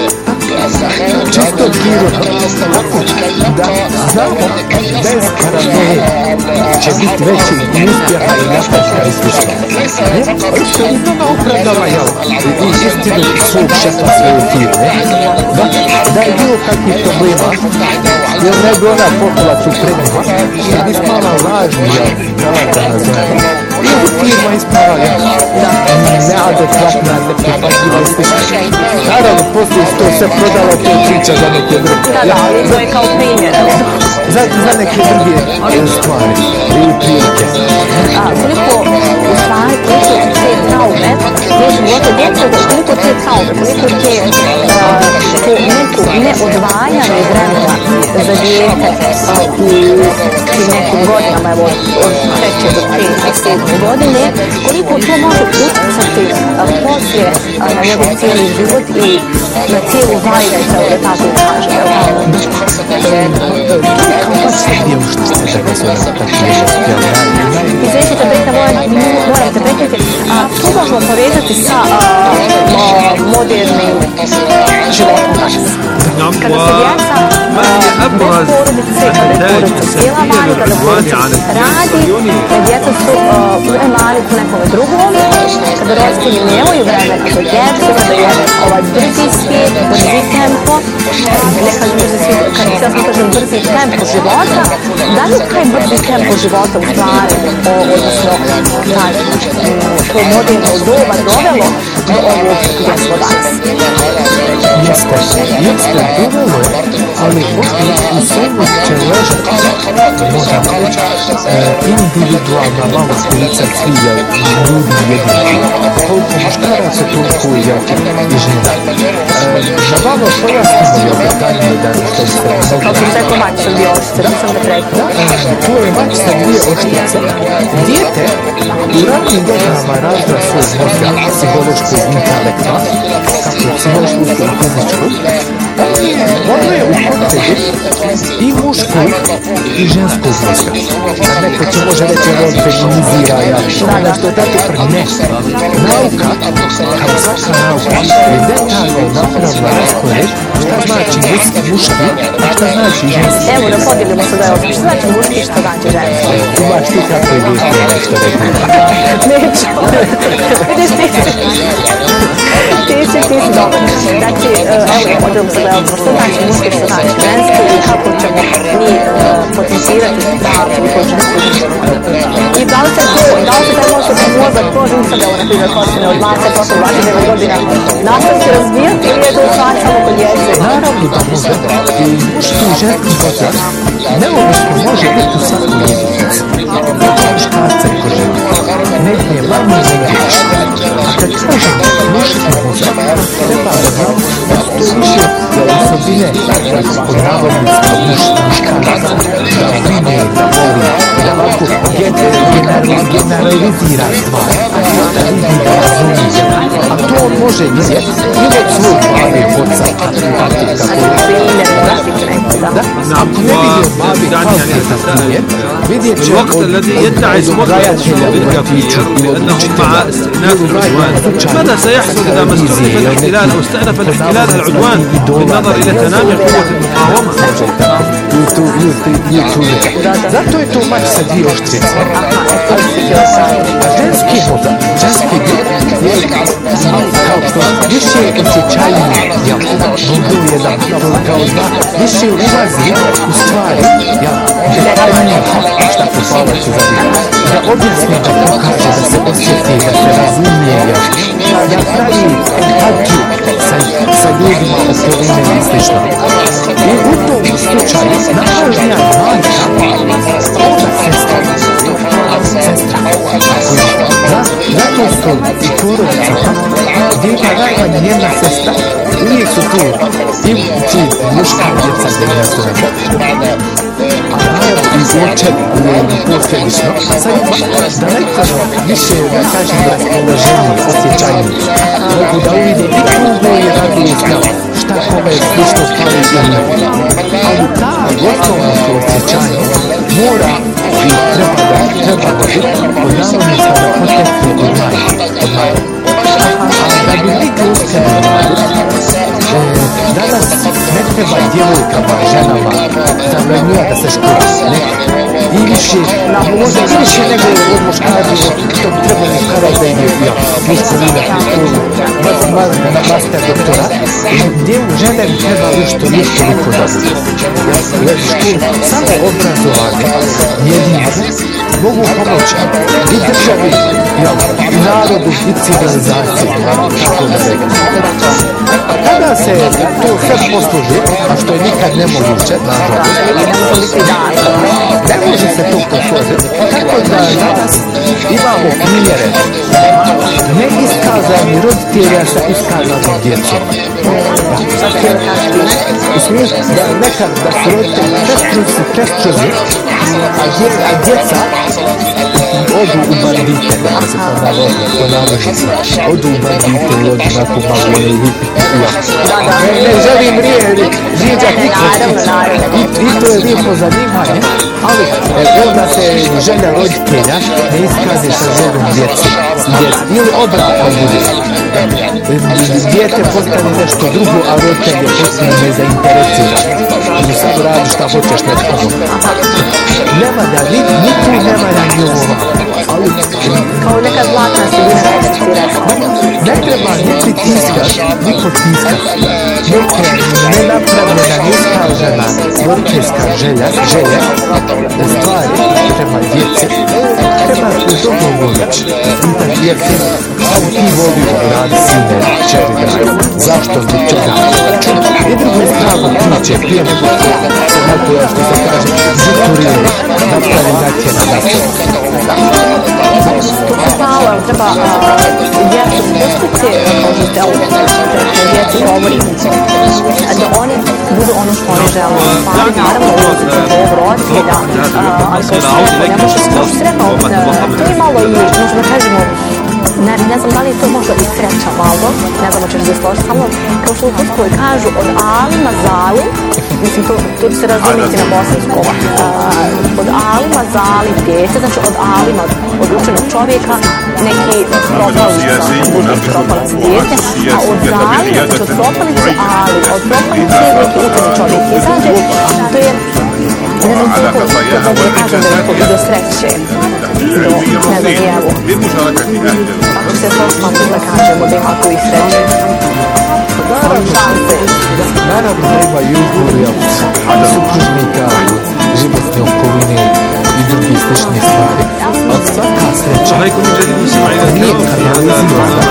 Čisto prirodno, tako da znamo bez paranoje će biti veći uspjeha i napretka i slično. Ali što je ona opravdala, jel, i istinu svog šefa svoje firme, da, da je bilo kakvih problema, jer ne bi ona popila tu predima, jer bi ispala lažni, jel, da nazovemo. Ili firma ispala, jel, neadekvatna, neprihvatljiva i slično. Naravno, poslije to sve prodalo, to je priča za neke druge. Da, da, ali to je kao primjer. Za, za neke druge stvari ili prilike. A koliko u stvari, koliko te traume, u životu djece, koliko te traume, koliko te po neku neodvajanje vremena za dijete u tim nekim godinama, evo od treće do pete, sedme godine, koliko to može utjecati poslije na njegov cijeli život i na cijelu zajednicu, da tako kaže. Izvešite, Brita, moram te prekljati, to možemo povezati sa modernim životom danas. Kada se djeca أبرز النتائج السلبية للعدوان على radi, djeca su moje mali po nekome drugom, kada roditelji nemaju vremena za djecu, kada je ovaj brzi svijet, brzi tempo, ne kažem brzi svijet, kada htjela sam kažem brzi tempo života, da li taj brzi tempo života u stvari, odnosno taj, to moderno doba dovelo do ovog gdje smo danas? Jeste, jeste, dovelo je, ali u svemu će ležati, možemo reći, individualna malo krivica cilja ljudi jedinki. Koliko muškaraca, toliko i žena. Na malo pojasnimo je objedanije da što ste mogli. Kako se rekao mač sam bio oštira, sam da prekla. Tu je mač sa dvije oštrice. Dijete u ranim godinama razvoja svoj mozga, psihološkog intelekta, kako psihološkog i fizičkog, ono je u kontekstu i muškog i ženskog mozga. A neko će može reći on feminizira, ja što nešto je tako prvi. Ne. Nauka, kao svaka nauka, je detaljno napravila raspored šta znači muški, a šta znači ženski. Evo da podijelimo se da je ovdje. Šta znači muški i šta znači ženski? Imaš ti kako je bilo nešto rekao. Neću. Vidiš ti si. Ti si, ti si dobar. Znači, evo, podijelimo se da je ovdje. Šta znači muški i šta znači ženski i kako ćemo mi potencirati pravu i to žensku muški. I da li se to, da li se taj možda mozak to žunsada, na primjer, počne od mase, posle dvadeset devet godina, nastavi se razvijati ili je to stvar samo kod djece? Naravno da može. I muški i ženski mozak neobično može biti u svakoj jedinici. Muškarca i kod žena. Negdje je manje i negdje više. A kad kažem muški mozak, treba da znam da su to više osobine pod navodnicima muškaraca. Da brine, da voli, da ovako generalizira stvari. Da vidi, da razumije. A to on može vidjeti ili od svog mladih oca, tati, kako je. Da, ako ne vidi od mladih kvalitetan primjer, vidjet će الوقت الذي يدعي المطلق بالكثير بأنه مع استئناف العدوان. ماذا سيحصل إذا ما استئنف الاحتلال أو استأنف الاحتلال العدوان بالنظر إلى تنامي قوة المقاومة؟ Zato je to mač sa dvije oštrice. A ženski mozak, ženski je kao što više osjećajnije, ja, mogu jedan, kao dva, više ulazi u stvari, ja, detaljnije, šta pohvala ću za njih, da objasni, da pokaže, da se osjeti, da se razumije, ja, ja pravi empatiju sa, sa ljudima okoline i slično. I u tom slučaju, najvažnija majka, ona sestra, sestra, zato što i porodicama, gdje ima najmanje jedna sestra, uvijek su tu i ti muška djeca gdje ja su rekao. A naravno i zločevi uvijek posljedično, sad ima daleko više, da kažem, raspoloženiji, osjećajniji. Mogu da uvidi i tugo i radost, šta kome je slično stvari ili ne. Ali ta osnovno osjećanje mora i treba da treba da biti od navodnica da potekne od majke, od majke. A da bi neke uspjeli mladi, danas ne treba djevojkama, ženama zabranjuje da se školi, ne. I više, možda više nego od muškarci, što bi trebalo muškarac da ide, ja, više vidati školu, na master doktora, gdje žene bi trebalo još to još toliko da bude. Jer školu, samo obrazovanje, jedinice, mogu pomoći i državi, ja, i narodu, i civilizaciji, tako da rekam. A kada se to sve posluži, a što je nikad nemoguće, nažalost, ne može se to poslužiti, tako da danas imamo primjere neiskazani roditelja sa iskazanom djecom. U smislu da nekad da su roditelji prestruzi, prestruzi, a djeca odu u bandite, da se ponavljica, odu u bandite i odu nakon malo i ne želim rijeđat nikog i to je lijepo zanimanje, ali onda se želja roditelja ne iskaze sa željom djeci ili obratno bude. Dijete postane nešto drugo, a roditelj je postane nezainteresiran. sad radi šta hoćeš nekako. Ne valja, ni, ni tu ne valja ni ovo. Kao neka zlatna sredina ne treba ni pritiskat, ni potiskat. Neke nenapravljena, neiskažena roditeljska želja, želja, stvari prema djece, treba u dogovoru da djece, samo ti volio radi sine, čeri dragi, zašto zbog čega? I drugo strano ključe, prije nego se nakoja što se kaže, žuturije, napravi natjena, natjena. To se hvala, treba djecu pustiti, možete ovo preko djeci govori, da oni budu ono što oni žele. Pa naravno, ovo roditelja, ali kao što ne može posredno, to je malo i, možemo kažemo, ne, ne znam da li je to možda i sreća malo, ne znam hoćeš se složiti sa mnom, kao što u Turskoj kažu od alima zali, mislim to, to će se razumjeti na bosanskom, uh, od alima zali djece, znači od alima, od učenog čovjeka, neki propalica, budući propalac djece, a od zalima, znači od propalice ali, od propalice neki učenog čovjek izađe, to je, ne znam koliko, kako da kažem da je to do sreće, do, ne znam, i evo. Ako se složimo da kažemo da ima tu i sreće. Od šanse. Naravno da ima i uzgorja, supružnika, životne okoline i drugi slične stvari. Ali svaka sreća nije kanalizirana.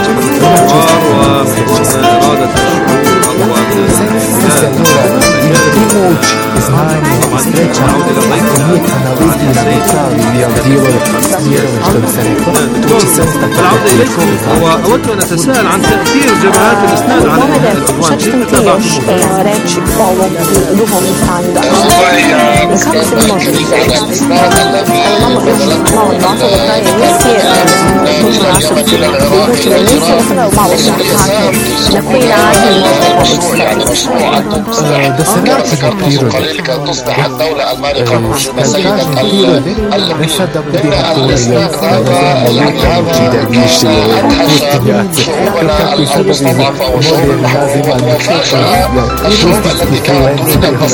Sve se mora i moć, i znanje, i sreća, ako nije kanalizirana i pravi dijelove, smjerove što bi se rekla, to će se ostati أود أن أتساءل عن تأثير جبهات الإسناد على الإخوان. كيف تضعتم reći o ovom duhovnom stanju danas? Kako se može reći? Imamo još malo nota do kraja emisije, tu su nastavci uključile emisije, da sada malo šakatno na koji način može pomoći sreći. Da se vraćamo prirode. Kad kažem prirode, ne sad da budemo govorili kada znamo Lukavući da mišlje pustinjace, kako i sad ovim modernim nazivanjem pustinjski freelancer,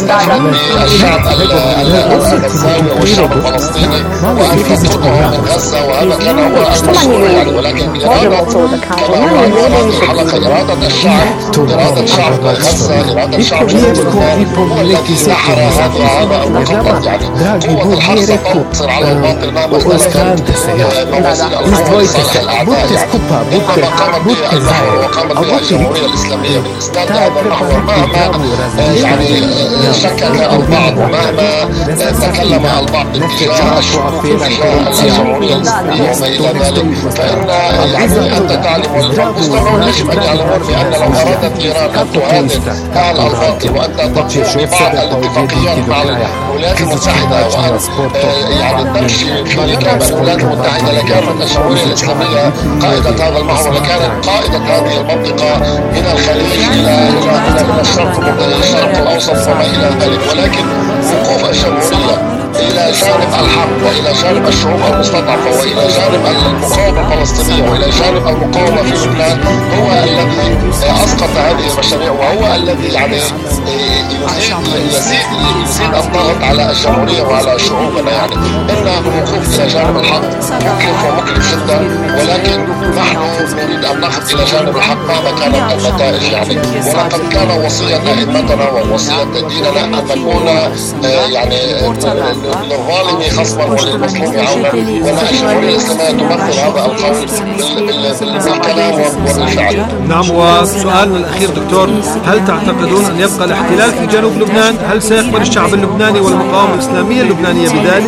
nego ne osjetimo tu prirodu, malo i fizičku radost. Što manje ljudi, možemo to da kažemo, manje ljudi. To je malo paradoksalno. I po vjersko, i po neki sekurni zapis. Jer nama, dragi Bog nije rekao, oskrante se, ja. Izdvojite se, budite skupa, budite, budite zajedno. A budite taj treba neki pravu razmišljanje, ja, o vinima. Ne znam sad ima neke džako afera i korupcija, jeste to ne stoji po stranu. Ali iza toga, zdravu našu dragi razmišljanje, kako to istrati, kako raditi, počeš od sebe pa odjediti do kraja. Fizički način, sportom, نمشي في كامل الولايات المتحدة لكافة الشعوب الإسلامية قائدة هذا المحور لكانت قائدة هذه المنطقة من الخليج إلى من الشرق الشرق الأوسط وما إلى ذلك، ولكن وقوف الجمهورية إلى جانب الحق وإلى جانب الشعوب المستضعفة وإلى جانب المقاومة الفلسطينية وإلى جانب المقاومة في لبنان هو الذي أسقط هذه المشاريع، وهو الذي يعني يزيد يزيد يزيد الضغط على الجمهورية وعلى شعوبنا. يعني إن الوقوف إلى جانب الحق مكلف ومكلف جدا، ولكن نحن نريد أن نقف إلى جانب الحق مهما كانت النتائج. يعني ولقد كان وصية أئمتنا ووصية ديننا أن نكون يعني للظالم خصما وللمظلوم عونا، ولا الجمهورية الإسلامية تمثل هذا القول بالكلام والفعل. نعم، وسؤالنا الأخير دكتور، هل تعتقدون أن يبقى الاحتلال في جنوب لبنان؟ هل سيقبل الشعب اللبناني والمقاومة الإسلامية اللبنانية بذلك؟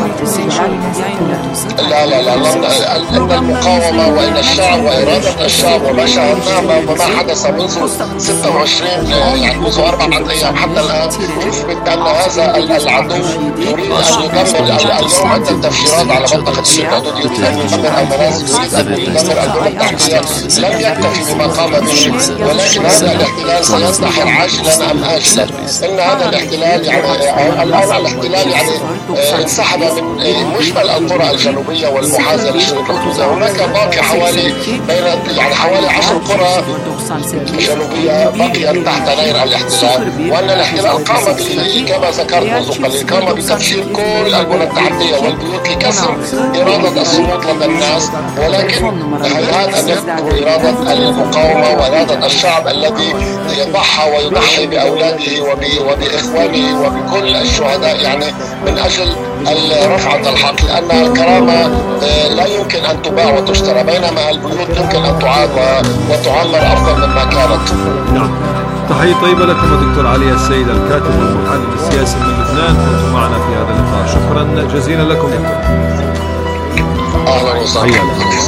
لا لا لا إن المقاومة وإن الشعب وإرادة الشعب وما شاهدناه وما حدث منذ ستة وعشرين يعني منذ أربعة أيام حتى الآن يثبت أن هذا العدو يريد أن يدمر اليوم عند التفجيرات على منطقة الشيخ عدود يريد أن يدمر المنازل، يريد أن يدمر البنى التحتية، لم يكتفي بما قام به، ولكن هذا الاحتلال سينتحر عاجلا أم آجلا. إن هذا الاحتلال يعني الآن الاحتلال يعني انسحب من مجمل القرى الجنوبية والمحاذية للشرق الأوسط. هناك باقي حوالي بين يعني حوالي عشر قرى جنوبية بقيت تحت نير الاحتلال، وأن الاحتلال قام كما ذكرت منذ قليل قام بتفجير كل البنى التحتية والبيوت لكسر إرادة الصمود لدى الناس، ولكن هيهات أن يكبر إرادة المقاومة وإرادة الشعب الذي ضحى ويضحي بأولاده وبإخوانه وبكل الشهداء يعني من أجل رفعة الحق، لأن الكرامة لا يمكن أن تباع وتشترى، بينما البيوت يمكن أن تعاد وتعمر أفضل مما كانت. نعم. تحية طيبة لكم دكتور علي السيد الكاتب والمحلل السياسي من لبنان، كنتم معنا في هذا اللقاء، شكرا جزيلا لكم دكتور. أهلا وسهلا.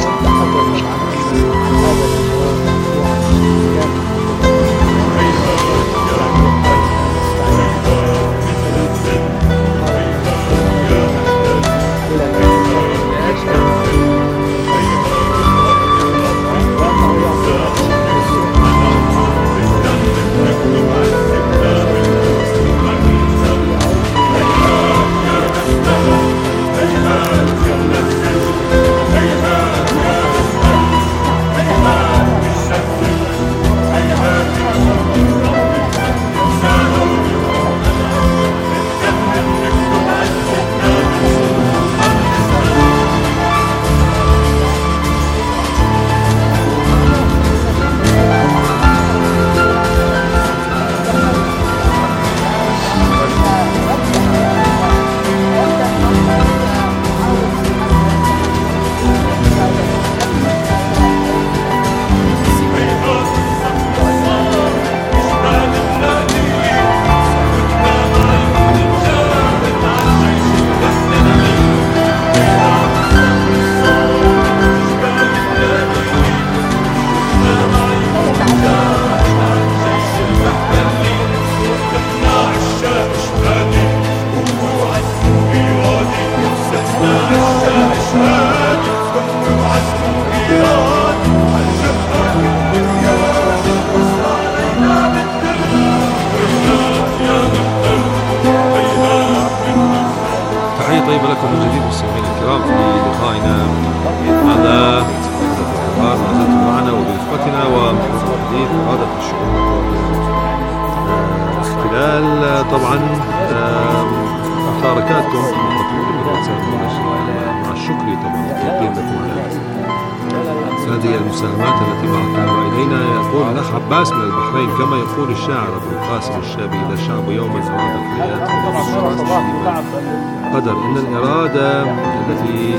قدر إن الإرادة التي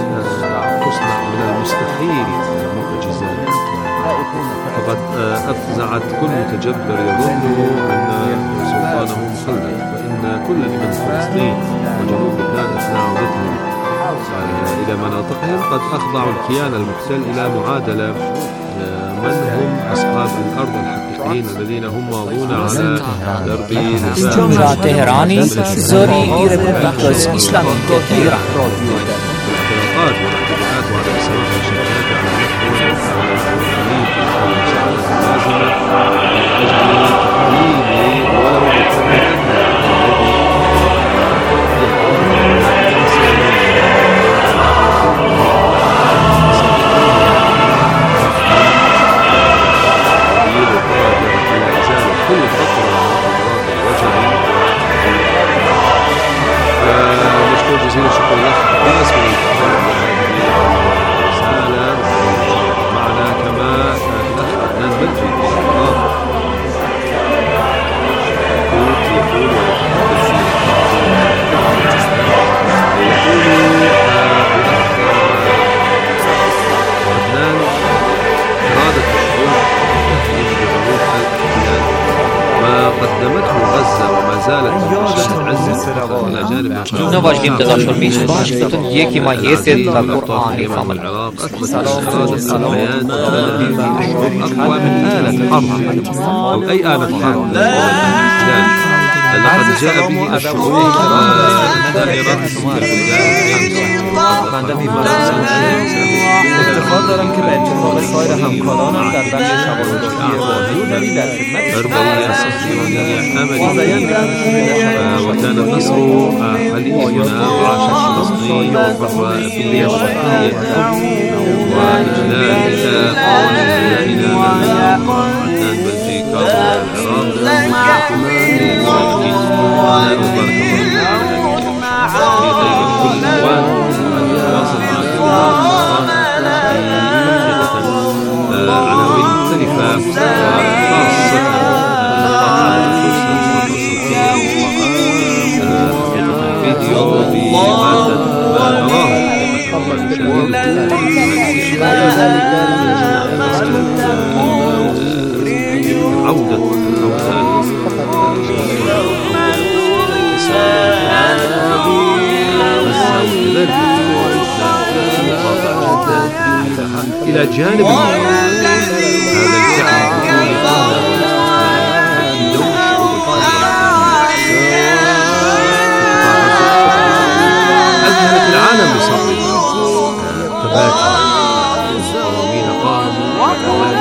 تصنع من المستحيل معجزات، فقد أفزعت كل متجبر يظن أن سلطانه مخلد، وإن كل من فلسطين وجنوب لبنان أثناء عودتهم إلى مناطقهم قد أخضعوا الكيان المحتل إلى معادلة من هم أصحاب الأرض الحقيقيين الذين هم ماضون على درب جمهورية تهراني زوري ريبوبليكا إسلامية إيران. الاعتراضات والاعتداءات وعدم سماح للشركات على نحو اللازمة لأجل تقليل ولو بالقدر كل خطوة نشكر جزيلا شكرا لك عباس من الرسالة معنا كما الأخ عدنان بلجي يقول يقول يقول عدنان إرادة الشعوب تهدم بظروف الاحتلال ما قدمته غزة وما زالت تشهد عزة على جانب No важним да зашел мишеш, тут еки ма есет на Коран и фамиль. العراق أثبت إرادة الحياة الذي أقوى من آلة حرب أو أي آلة حرب. لقد جاء به الشعوب دائرة افتخار دارم که به اتفاق سایر همکارانم در بخش شواهدی بازی داری در خدمت وكان النصر حليفنا وعاش فلسطين وبر باليد الشرعية وإجلال أوليائنا عدنان بلجيكا والعراق عناوين مختلفة خاصة فيديو بمادة ما نراه عودة إلى جانب هذا الفعل أذهلت العالم بصبره تباكى المقاومين قاموا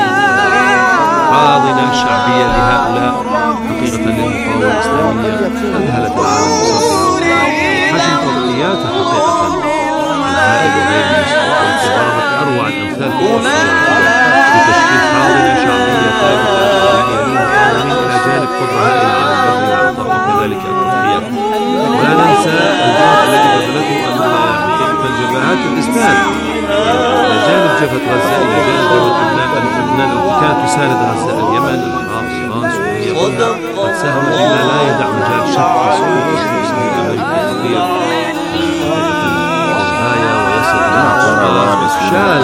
حاضنة شعبية لهؤلاء حقيقة للمقاومة الإسلامية أذهلت العالم بصبره حجم تغطياتها حقيقة الهائل وغير مسبوق أروع الأمثال بتشكيل حاضنة شعبية ثابتة إلى جانب قدرة هائلة على البر والبحر وكذلك التضحية. ولا ننسى الجهد الذي بذلته من جبهات الإسلام إلى جانب جبهة غزة، إلى جانب جبهة لبنان التي كانت تساند غزة، اليمن، العراق، إيران، سوريا، كلها قد ساهمت بما لا يدع مجال شك في سقوط الرئيس الأمريكي الخطير الغاية ويصل إلى شال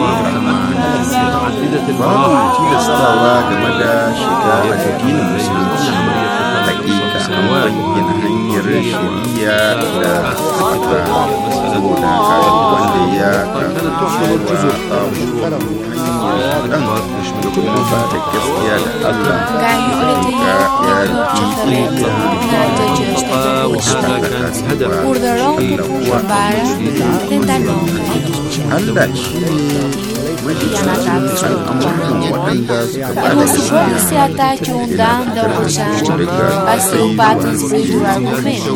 متعددة المراحل استوى جمد شكاية الدين المسلمين حقيقة أموال hanyar shari'a da suka saboda kayan kwalliya ka cewa hanyar dan kuma ba da gaskiya da Allah ga Allah Você se ataque andando vai ser o pato do argumento.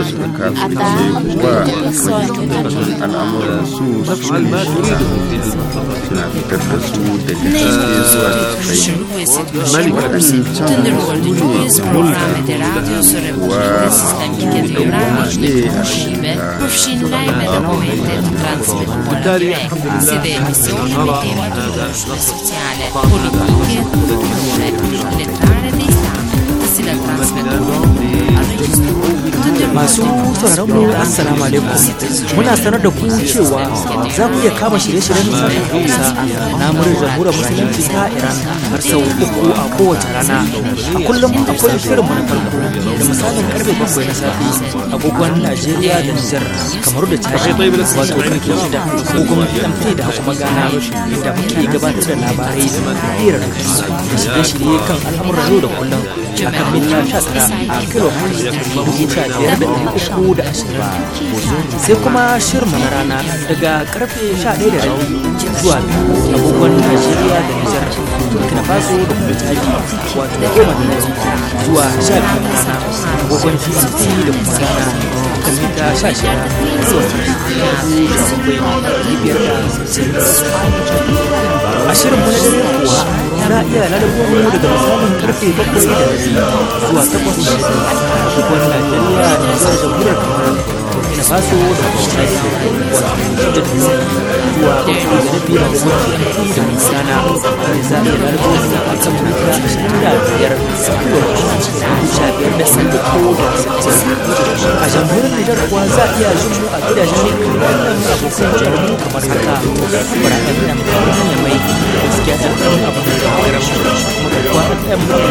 Sociale, politiche, culture, letterare dei stati, si la trasmettono al registro. Masu sauraron mu assalamu alaikum, muna sanar da ku cewa za ku iya kama shirye-shiryen sashen Hausa na muryar jamhuriyar musulunci ta Iran har sau uku a kowace rana. A kullum akwai shirin mu na farko da misalin karfe bakwai na safe agogon Najeriya da Nijar, Kamaru da Chad, wato karfe shida agogon M T da kuma Ghana, inda muke gabatar da labarai da hirar da shirye-shirye kan al'amuran yau da kullum a kan mita sha tara a kilo dubu sha biyar da ɗari uku da ashirin. Sai kuma shirin na rana daga karfe sha ɗaya da rabi zuwa biyu agogon Najeriya da Nijar, Burkina Faso da kuma Chad, wato goma da rabi zuwa sha biyu na rana agogon G M T da kuma Ghana kan mita sha shida zuwa biyu da bakwai biyar da sittin. A shirin mu na dare kuwa na iya lalabo daga misalin karfe bakwai da rabi zuwa takwas da rabi agogon Najeriya da Nijar, jamhuriyar Kamaru, Burkina Faso da kuma Chad, wato da biyu zuwa bakwai da rabi a agogon G M T da kuma Ghana, wanda za a iya lalabo a kan mita ashirin da biyar kilo sha biyar da sanda ko da sittin. A jamhuriyar Nijar kuwa za a iya jin mu a gidajen kallon abokan jarumu kamar haka Barakan da mutane mai gaskiya da ɗan abu da ƙarar kuma ɗan da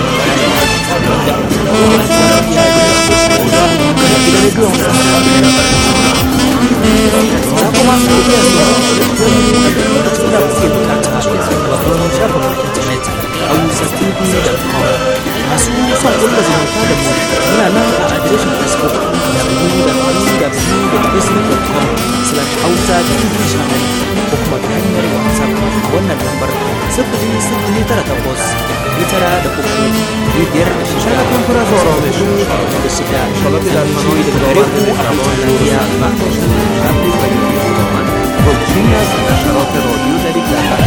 masu son kulla zumunta da mu muna nan a adireshin facebook www.facebook dot com slash hausa tv channel ko kuma ta hanyar whatsapp a wannan lambar sifili sifili tara takwas ɗari tara da uku ɗari biyar da shida shagafin kura zuwa da shida da shida shagafin da hanyoyi da gare ku a rabar lafiya ba shagafin da yi da man rojiya da nasharar rodiyo da riga da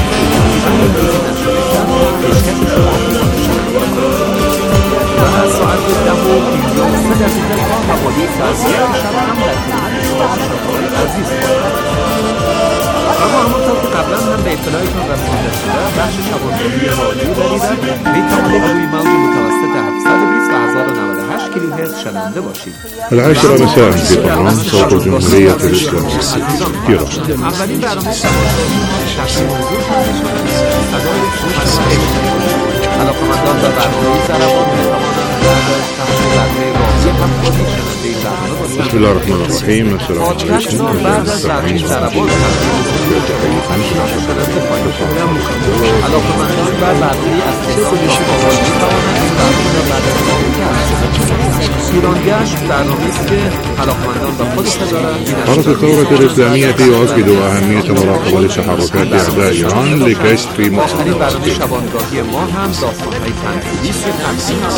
وأسعد له في يوم سجد الله وليس زيادة حملة عزيز اما همونطور که قبلا هم به اطلاعتون رسانده شده بخش شبانه‌ای رادیو دریدن میتوانید روی موج متوسط هفتصد و بیست و هزار و نود و هشت کیلوهرتز شنونده باشید. العاشرة مساء في طهران صوت الجمهورية الإسلامية تيران. اولین برنامه شخصی موضوع صدای علاقمندان و برنامه‌ای زربان بسم الله الرحمن الرحيم. السلام عليكم حرس الثورة الإسلامية يؤكد أهمية مراقبة تحركات أعداء إيران لكشف مخططاتها.